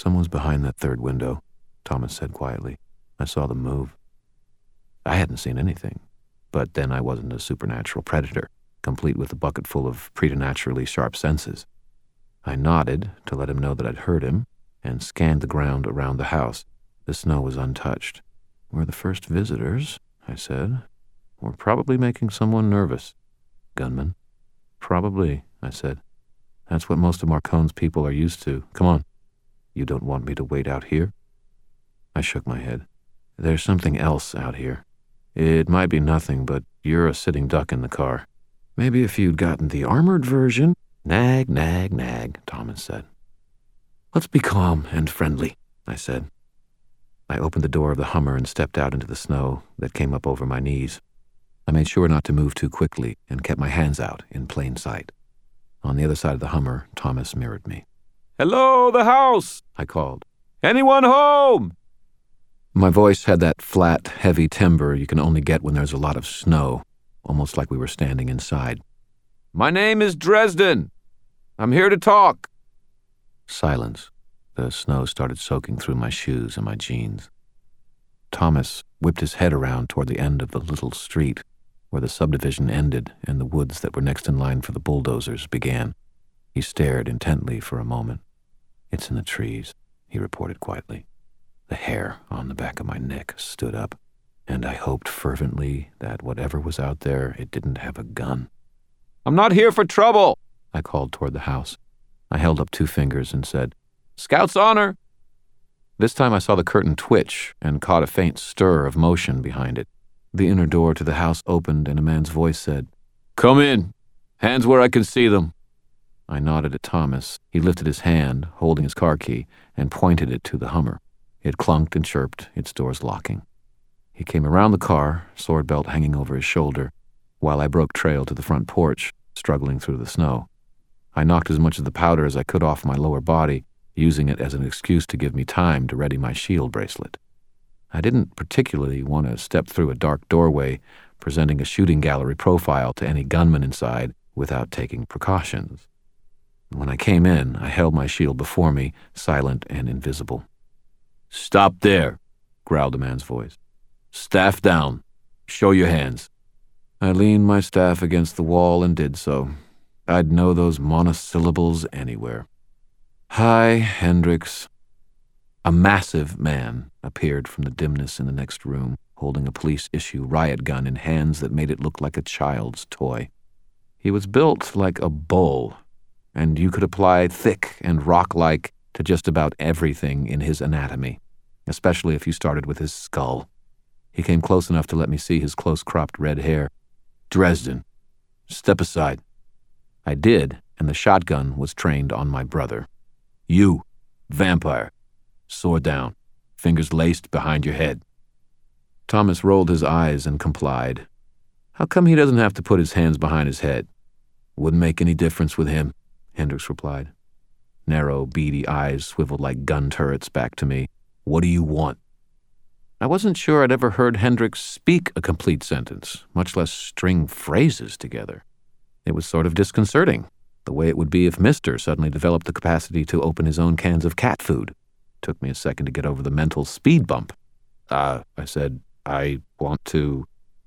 Someone's behind that third window, Thomas said quietly. I saw them move. I hadn't seen anything, but then I wasn't a supernatural predator, complete with a bucket full of preternaturally sharp senses. I nodded to let him know that I'd heard him and scanned the ground around the house. The snow was untouched. We're the first visitors, I said. We're probably making someone nervous. Gunman? Probably, I said. That's what most of Marcone's people are used to. Come on. You don't want me to wait out here? I shook my head. There's something else out here. It might be nothing, but you're a sitting duck in the car. Maybe if you'd gotten the armored version. Nag, nag, nag, Thomas said. Let's be calm and friendly, I said. I opened the door of the Hummer and stepped out into the snow that came up over my knees. I made sure not to move too quickly and kept my hands out in plain sight. On the other side of the Hummer, Thomas mirrored me. Hello, the house, I called. Anyone home? My voice had that flat, heavy timbre you can only get when there's a lot of snow, almost like we were standing inside. My name is Dresden. I'm here to talk. Silence. The snow started soaking through my shoes and my jeans. Thomas whipped his head around toward the end of the little street where the subdivision ended and the woods that were next in line for the bulldozers began. He stared intently for a moment. It's in the trees, he reported quietly. The hair on the back of my neck stood up, and I hoped fervently that whatever was out there, it didn't have a gun. I'm not here for trouble, I called toward the house. I held up 2 fingers and said, Scout's honor. This time I saw the curtain twitch and caught a faint stir of motion behind it. The inner door to the house opened and a man's voice said, Come in. Hands where I can see them. I nodded at Thomas. He lifted his hand, holding his car key, and pointed it to the Hummer. It clunked and chirped, its doors locking. He came around the car, sword belt hanging over his shoulder, while I broke trail to the front porch, struggling through the snow. I knocked as much of the powder as I could off my lower body, using it as an excuse to give me time to ready my shield bracelet. I didn't particularly want to step through a dark doorway, presenting a shooting gallery profile to any gunman inside without taking precautions. When I came in, I held my shield before me, silent and invisible. Stop there, growled the man's voice. Staff down. Show your hands. I leaned my staff against the wall and did so. I'd know those monosyllables anywhere. Hi, Hendricks. A massive man appeared from the dimness in the next room, holding a police-issue riot gun in hands that made it look like a child's toy. He was built like a bull, and you could apply thick and rock-like to just about everything in his anatomy, especially if you started with his skull. He came close enough to let me see his close-cropped red hair. Dresden, step aside. I did, and the shotgun was trained on my brother. You, vampire, sword down, fingers laced behind your head. Thomas rolled his eyes and complied. How come he doesn't have to put his hands behind his head? Wouldn't make any difference with him, Hendricks replied. Narrow, beady eyes swiveled like gun turrets back to me. What do you want? I wasn't sure I'd ever heard Hendricks speak a complete sentence, much less string phrases together. It was sort of disconcerting, the way it would be if Mister suddenly developed the capacity to open his own cans of cat food. Took me a second to get over the mental speed bump. I said, I want to...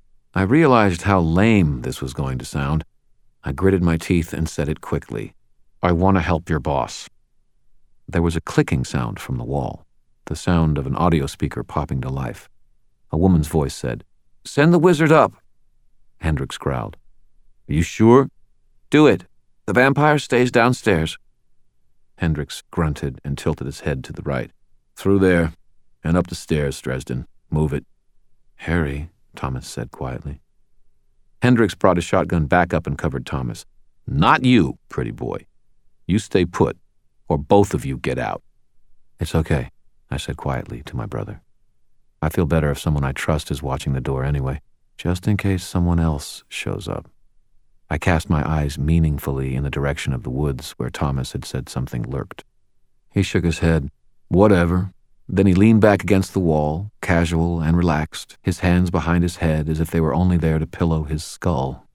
I realized how lame this was going to sound. I gritted my teeth and said it quickly. I want to help your boss. There was a clicking sound from the wall, the sound of an audio speaker popping to life. A woman's voice said, Send the wizard up. Hendricks growled. Are you sure? Do it. The vampire stays downstairs. Hendricks grunted and tilted his head to the right. Through there, and up the stairs, Dresden. Move it. Harry, Thomas said quietly. Hendricks brought his shotgun back up and covered Thomas. Not you, pretty boy. You stay put, or both of you get out. It's okay, I said quietly to my brother. I feel better if someone I trust is watching the door anyway, just in case someone else shows up. I cast my eyes meaningfully in the direction of the woods where Thomas had said something lurked. He shook his head. Whatever. Then he leaned back against the wall, casual and relaxed, his hands behind his head as if they were only there to pillow his skull.